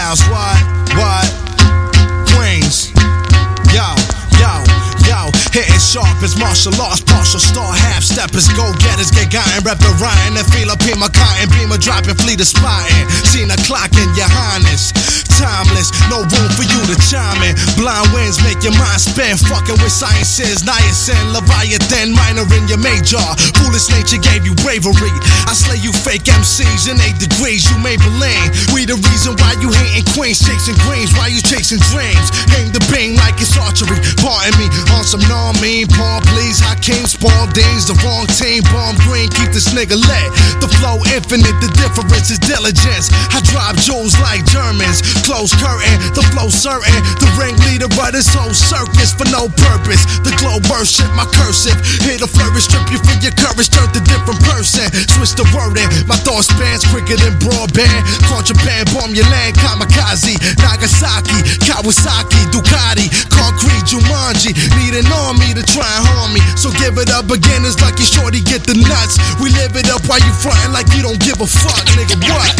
styles, what? Queens, yo. Hitting sharp as martial arts, partial star, half steppers, go-getters, get gotten, rep the rhyme, and feel up in my cotton, beamer dropping, fleet of spotting, seen a clock in your highness, timeless, no room for you to chime in, blind winds make your mind spin, fucking with sciences, niacin, Leviathan, minor in your major, foolish nature gave you bravery, I slay you fake MCs in 8 degrees, you Maybelline, we the reason why you hating queens, chasing greens, why you chasing dreams, aim the beam like it's archery, pardon me, on some mean, palm please, Hakeem, Spalding's the wrong team, bomb green, keep this nigga lit, the flow infinite, the difference is diligence, I drop jewels like Germans, close curtain, the flow certain, the ringleader of this whole circus for no purpose, the glow worship my cursive, here to flourish, strip you for your courage, turn to different person, switch the wording, my thought spans quicker than broadband, contraband, bomb your land, kamikaze, Nagasaki, Kawasaki, Ducati, concrete, Jumanji, need an army to try and harm me, so give it up beginners like you shorty get the nuts, we live it up while you frontin' like you don't give a fuck, nigga, what?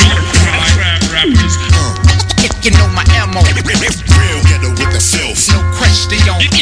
If you know my ammo, real ghetto with the filth, no question.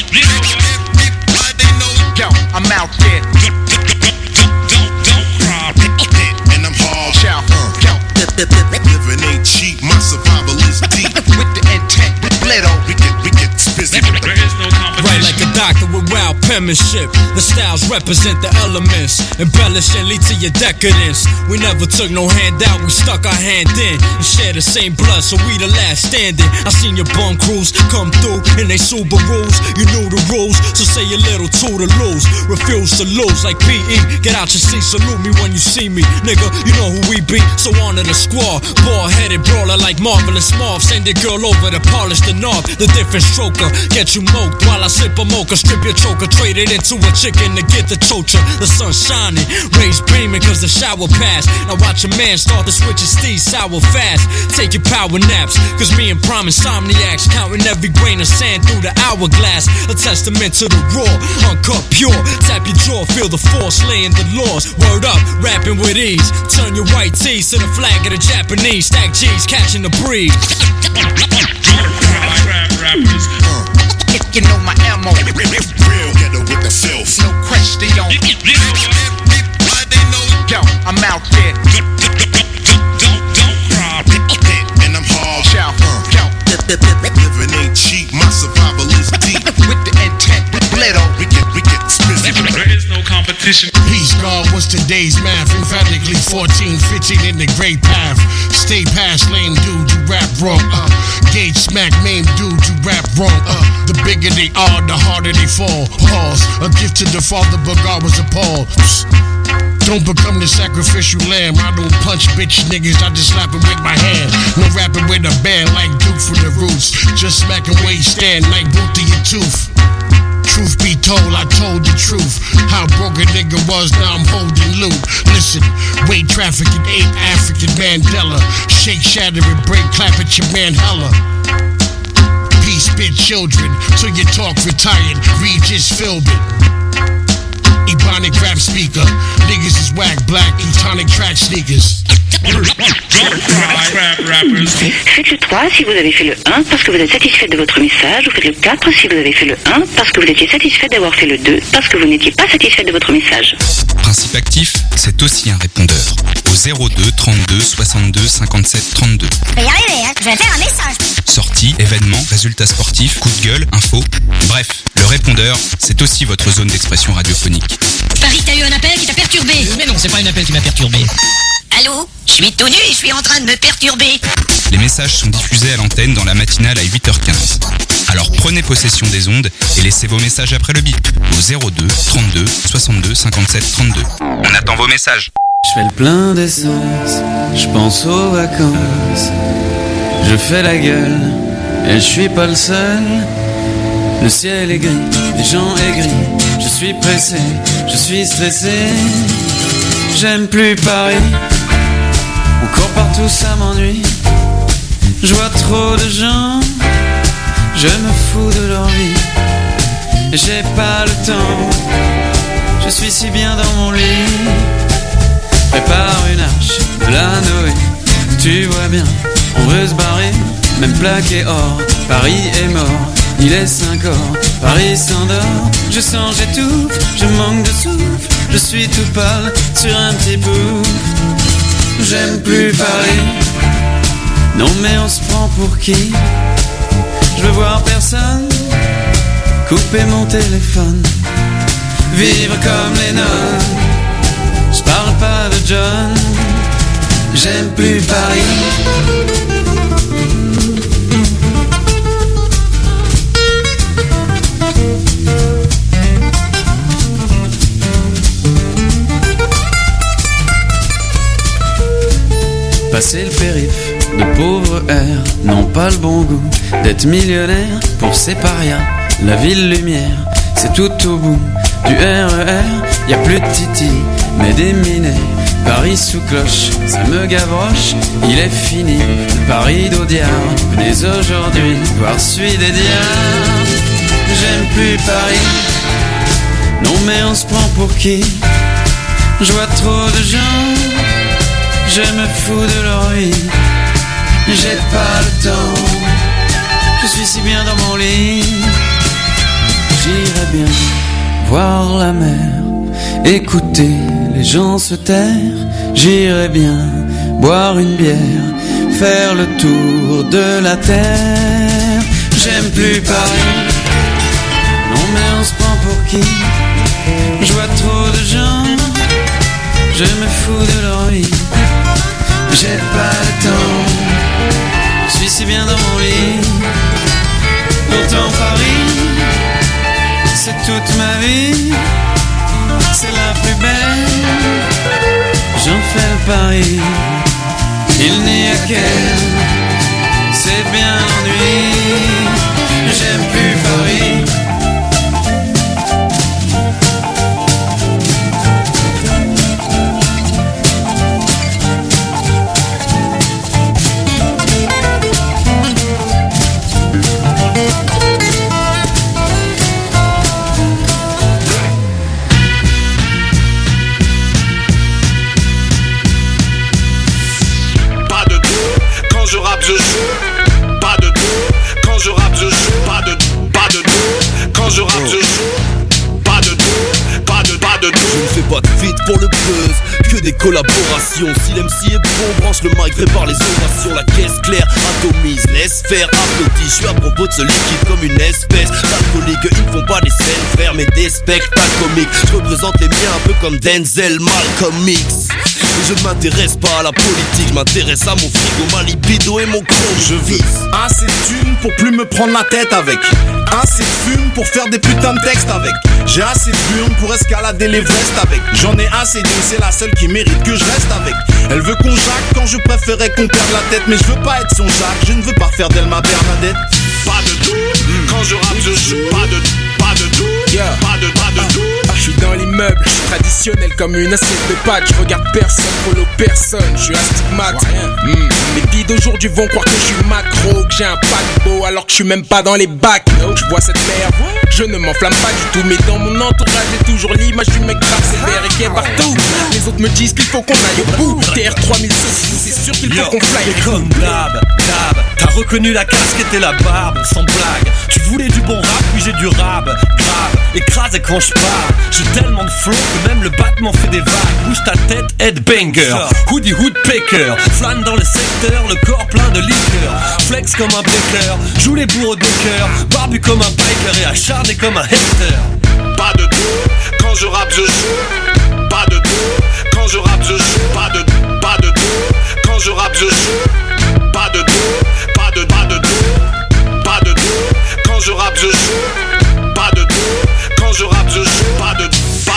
Yo, I'm out there. Don't cry. And I'm hard. Yo, living ain't cheap. My survival is deep. With the intent, little. We get busy. There is no competition. Right like a doctor with wild penmanship. The styles represent the elements, embellish and lead to your decadence. We never took no handout, we stuck our hand in and share the same blood, so we the last standing. I seen your bum crews come through in they Subarus. You knew the rules, so say a little two to lose. Refuse to lose like PE. Get out your seat, salute me when you see me, nigga. You know who we be, so honor the squad. Bald-headed brawler like Marvelous Marv. Send your girl over to polish the knob. The different stroker, get you moked while I sip a mocha. Strip your choker, trade it into a chicken to get the chocha. The sun shining, rays beaming cause the shower passed. Now watch a man start to switch his steez sour fast. Take your power naps, cause me and prime insomniacs, counting every grain of sand through the hourglass. A testament to the raw, uncut pure. Tap your jaw, feel the force, laying the laws. Word up, rapping with ease. Turn your white tees to the flag of the Japanese. Stack G's, catching the breeze. If you know my ammo, real ghetto with the filth, no question. Yo, I'm out there. Don't cry. And I'm hard. Yo, living ain't cheap. My survival is deep. With the intent, little. We get busy. There is no competition. Peace, God, what's today's math? Emphatically 14, 15 in the great path. Stay past lame dude, you rap wrong. Gauge smack main dude, you rap wrong. The bigger they are, the harder they fall. Pause, a gift to the father, but God was appalled. Don't become the sacrificial lamb. I don't punch bitch niggas, I just slap it with my hand. No rapping with a band like Duke for the Roots. Just smacking where you stand like boot to your tooth. Truth be told, I told the truth. How broke a nigga was, now I'm holding loot. Listen, weight trafficking, ain't African Mandela. Shake, shatter, and break, clap at your man hella. Peace, spit children, till you talk retired. Regis Philbin. Ebonic rap speaker. Niggas is whack, black, Etonic track sneakers. Faites le 3 si vous avez fait le 1 parce que vous êtes satisfait de votre message, ou faites le 4 si vous avez fait le 1 parce que vous étiez satisfait d'avoir fait le 2 parce que vous n'étiez pas satisfait de votre message. Principe actif, c'est aussi un répondeur. Au 02 32 62 57 32. Je vais y arriver, hein. Je vais faire un message. Sorties, événements, résultats sportifs, coups de gueule, infos. Bref, le répondeur, c'est aussi votre zone d'expression radiophonique. Paris, t'as eu un appel qui t'a perturbé. Mais non, c'est pas un appel qui m'a perturbé. Allô? Je suis tout nu et je suis en train de me perturber. Les messages sont diffusés à l'antenne dans la matinale à 8h15. Alors prenez possession des ondes et laissez vos messages après le bip au 02 32 62 57 32. On attend vos messages. Je fais le plein d'essence, je pense aux vacances. Je fais la gueule et je suis pas le seul. Le ciel est gris, les gens aigris. Je suis pressé, je suis stressé. J'aime plus Paris. On court partout, ça m'ennuie. Je vois trop de gens. Je me fous de leur vie. J'ai pas le temps. Je suis si bien dans mon lit. Prépare une arche de la Noé. Tu vois bien, on veut se barrer. même plaqué or. Paris est mort, il est 5 heures, Paris s'endort. Je sens, j'étouffe, je manque de souffle, je suis tout pâle sur un petit pouf. J'aime plus Paris, non mais on se prend pour qui? Je veux voir personne, couper mon téléphone, vivre comme les nonnes. Je parle pas de John, j'aime plus Paris. Passer le périph', de pauvres airs n'ont pas le bon goût d'être millionnaire pour ces parias. La ville lumière, c'est tout au bout du RER. Y a plus de titi, mais des minets. Paris sous cloche, ça me gavroche. Il est fini, le Paris d'Audiard. Venez aujourd'hui voir celui des diables. J'aime plus Paris, non mais on se prend pour qui? Je vois trop de gens, je me fous de leur vie. J'ai pas le temps, je suis si bien dans mon lit. J'irais bien voir la mer, écouter les gens se taire. J'irais bien boire une bière, faire le tour de la terre. J'aime plus Paris, non mais on se prend pour qui? Je vois trop de gens, je me fous de leur vie. J'ai pas le temps, je suis si bien dans mon lit. Pourtant Paris, c'est toute ma vie, c'est la plus belle. J'en fais le pari, il n'y a qu'elle, c'est bien l'ennui. J'aime plus Paris. Je rappe, je joue, pas de dos. Quand je rappe, je joue, pas de dos. Quand je rappe, je joue, pas de dos, pas de dos. Je ne fais pas de feat pour le buzz, que des collaborations. Si l'MC est bon, branche le mic, prépare les ovations. La caisse claire, atomise, laisse faire, applaudis. Je suis à propos de ce liquide comme une espèce d'alcoolique. Ils ne font pas des scènes, frère, mais des spectacles comiques. Je représente les miens un peu comme Denzel, Malcolm X. Et je m'intéresse pas à la politique, je m'intéresse à mon frigo, ma libido et mon chrome. Je veux assez de thunes pour plus me prendre la tête avec, assez de fume pour faire des putains de textes avec. J'ai assez de burnes pour escalader l'Everest avec. J'en ai assez d'une, c'est la seule qui mérite que je reste avec. Elle veut qu'on jacque quand je préférais qu'on perde la tête. Mais je veux pas être son Jacques, je ne veux pas faire d'elle ma Bernadette. Pas de tout, quand je rappe je joue, pas de tout, yeah. Pas de tout. Je suis dans l'immeuble, je suis traditionnel comme une assiette de pâtes. Je regarde personne, follow personne, je suis astigmate. Les filles d'aujourd'hui vont croire que je suis macro, que j'ai un paquebot alors que je suis même pas dans les bacs. Je vois cette merde, je ne m'enflamme pas du tout. Mais dans mon entourage j'ai toujours l'image du mec grave sévère et qui est partout. Les autres me disent qu'il faut qu'on aille au bout. TR3000 c'est sûr qu'il faut qu'on fly. Comme blab, t'as reconnu la casquette et la barbe, sans blague. Tu voulais du bon rap, puis j'ai du rap, grave, écrasé quand je parle. J'ai tellement de flow que même le battement fait des vagues. Bouge ta tête, headbanger, hoodie woodpecker. Flâne dans le secteur, le corps plein de liqueur. Flex comme un baker, joue les bourreaux de cœur. Barbu comme un biker et acharné comme un hater. Pas de dos, quand je rappe je joue. Pas de dos, quand je rappe je joue. Pas de dos, quand je rappe je joue. Pas de dos, pas de dos. Pas de dos, quand je rappe je joue. Pas de dos, quand je rappe je joue. Pas de dos,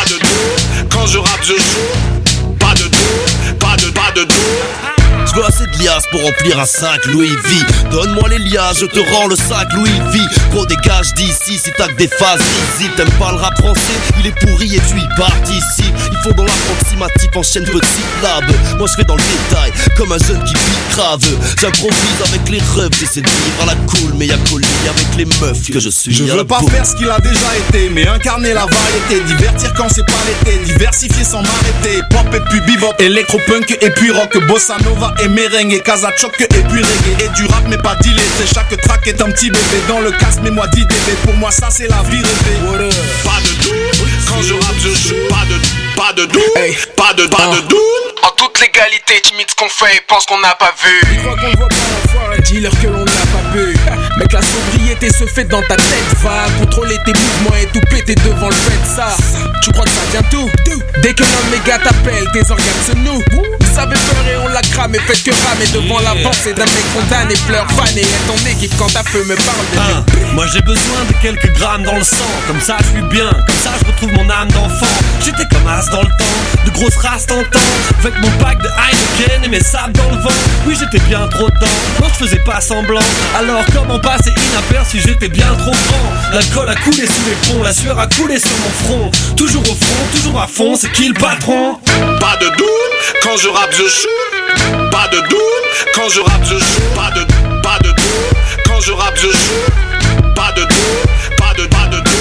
quand je rappe je joue. Pas de dos, pas de dos. Je veux assez de liasses pour remplir un sac Louis V. Donne-moi les liasses, je te rends le sac Louis V. Gros dégage d'ici si t'as que des phases visibles. T'aimes pas le rap français, il est pourri et tu y participes. Ils font dans l'approximatif, enchaîne petite syllabes. Moi je fais dans le détail, comme un jeune qui vit grave. J'improvise avec les rêves, j'essaie de vivre à la cool. Mais y'a qu'au lit avec les meufs que je suis. Je veux pas faire ce qu'il a déjà été, mais incarner la variété. Divertir quand c'est pas l'été, diversifier sans m'arrêter. Pop et puis bebop, électropunk et puis rock. Bossa nova et merengue, casa de choc et puis reggae. Et du rap mais pas diletté. Chaque track est un petit bébé. Dans le casque mets-moi 10 dB. Pour moi ça c'est la vie rêvée. Pas de doute, quand je rappe je joue. Pas de doute, pas de doute. En toute légalité, timide ce qu'on fait et pense qu'on n'a pas vu. Ils croient qu'on le voit pas l'enfoiré, dis-leur que l'on n'a pas bu. Mec, la sobriété se fait dans ta tête. Va contrôler tes mouvements et tout péter devant le fait. Ça, tu crois que ça vient tout? Dès que l'un de mes gars t'appelle, tes organes se nouent. Vous avez peur et on la crame et faites que ramer devant la pensée d'un mec condamné. Pleure fané, est ton équipe quand ta feu me parle de Moi j'ai besoin de quelques grammes dans le sang. Comme ça je suis bien, comme ça je retrouve mon âme d'enfant. J'étais comme as dans le temps, de grosses races tentant. Avec mon pack de Heineken et mes sables dans le vent. Oui j'étais bien trop dedans, non je faisais pas semblant. Alors comment passer inaperçu, j'étais bien trop grand. L'alcool a coulé sous les ponts, la sueur a coulé sur mon front. Toujours au front, toujours à fond, c'est qui le patron? Pas de doute, quand je rappe je shoot. Pas de doute, quand je rappe je shoot. Pas de doute, quand je rappe je shoot. Pas de doute, pas de doute, pas de doute.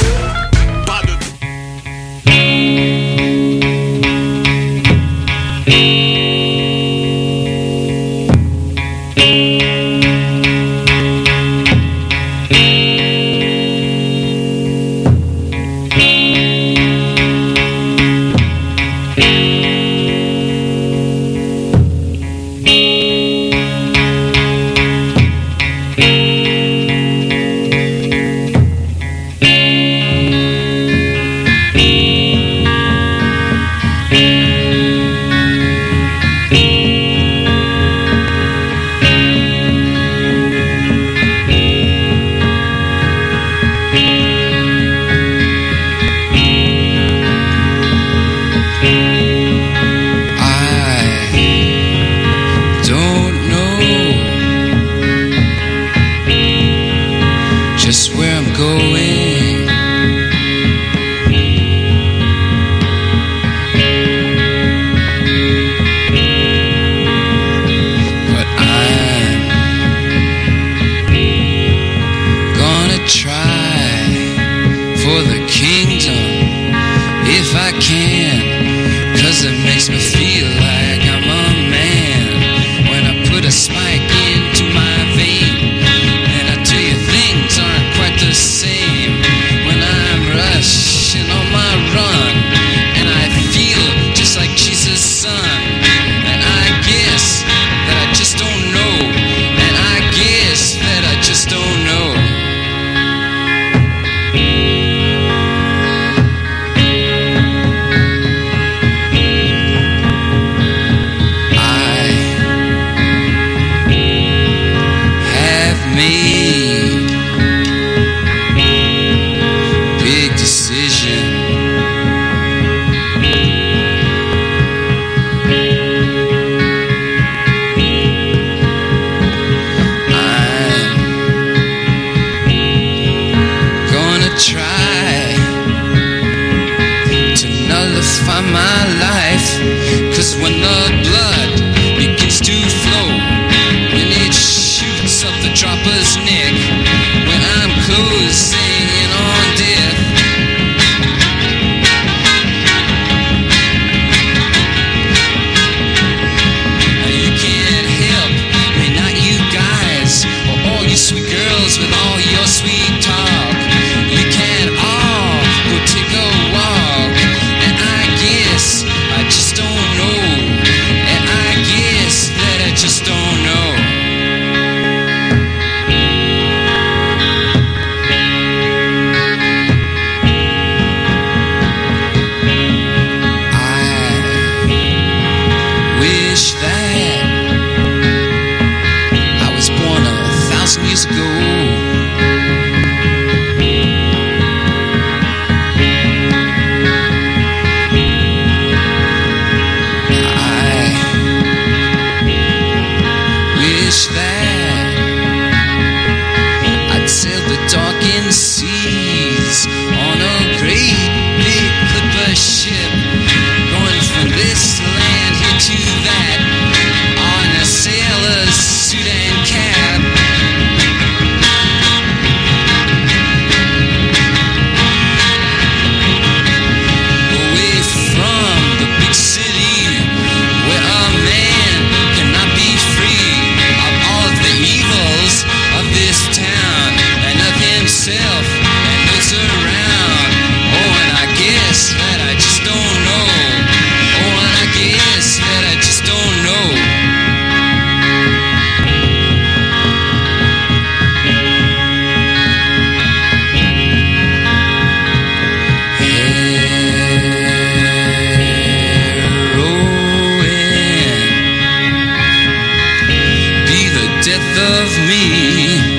me.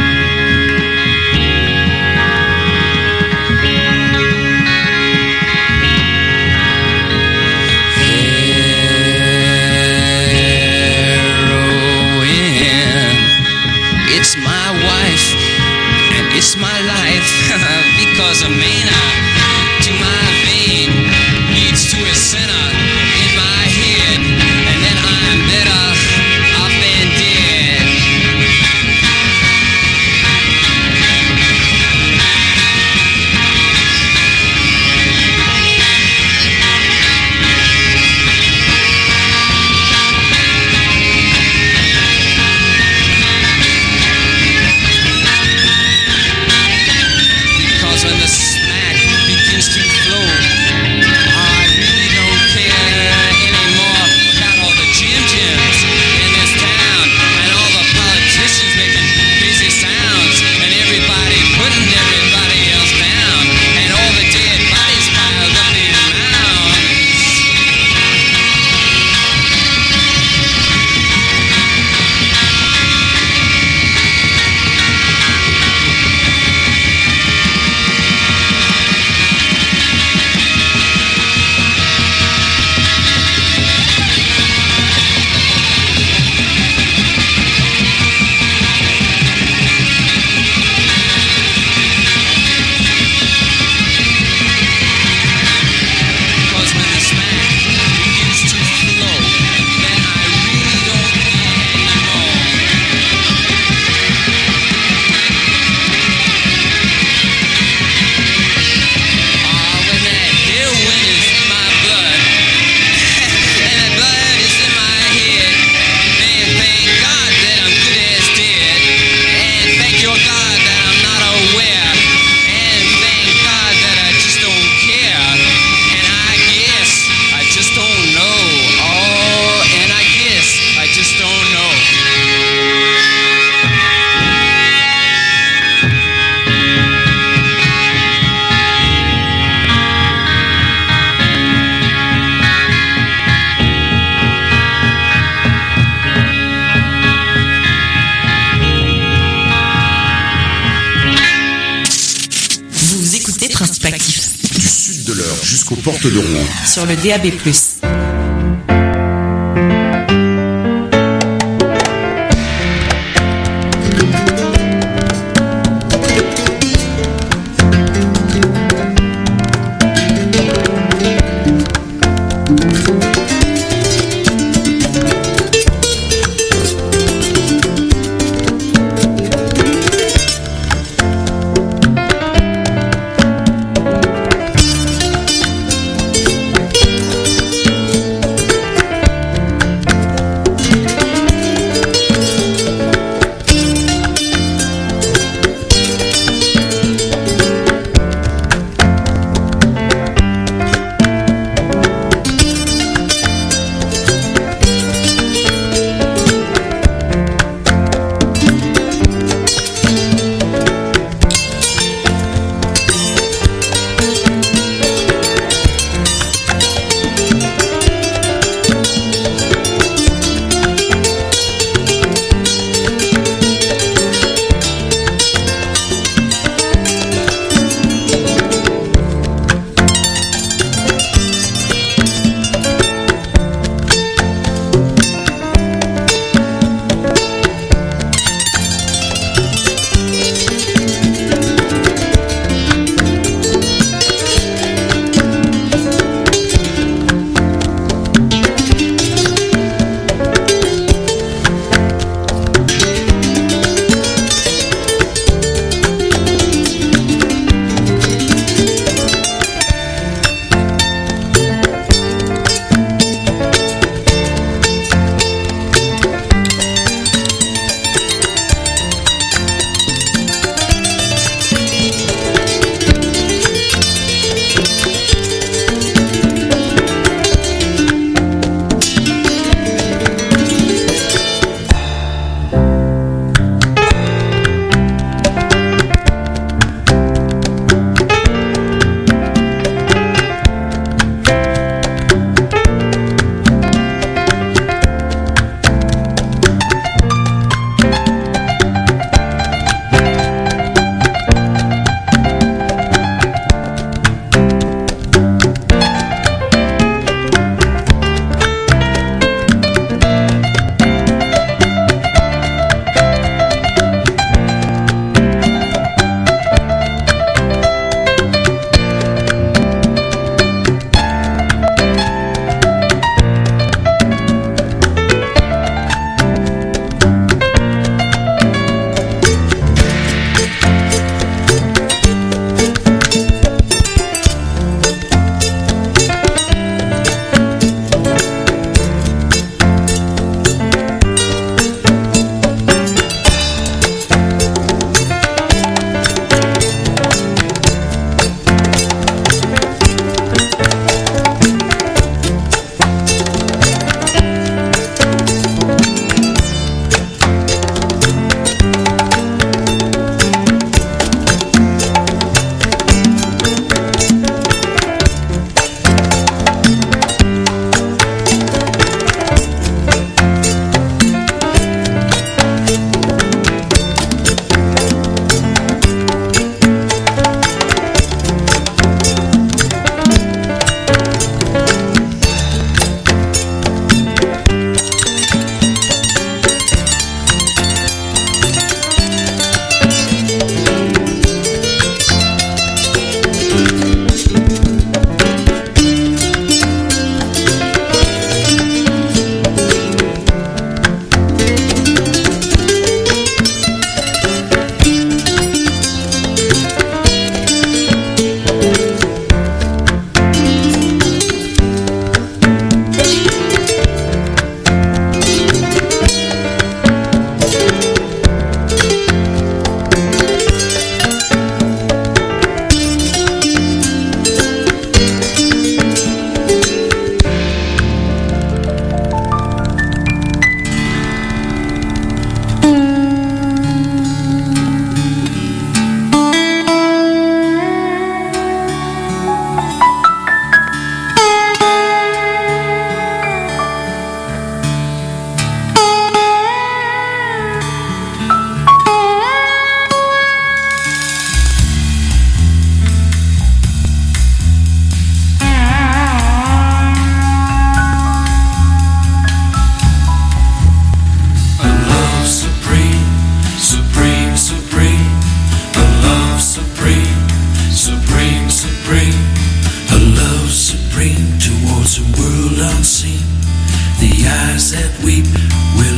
It's my wife and it's my life because a mana to my vein leads to a center in my head, and then I'm better off than dead. When the smack begins to flow, I really don't care anymore about all the Jim-Jims in this town and all the politicians making crazy sounds and everybody putting everybody else down and all the dead bodies piled up in mounds. Jusqu'aux portes de Rouen. Sur le DAB+.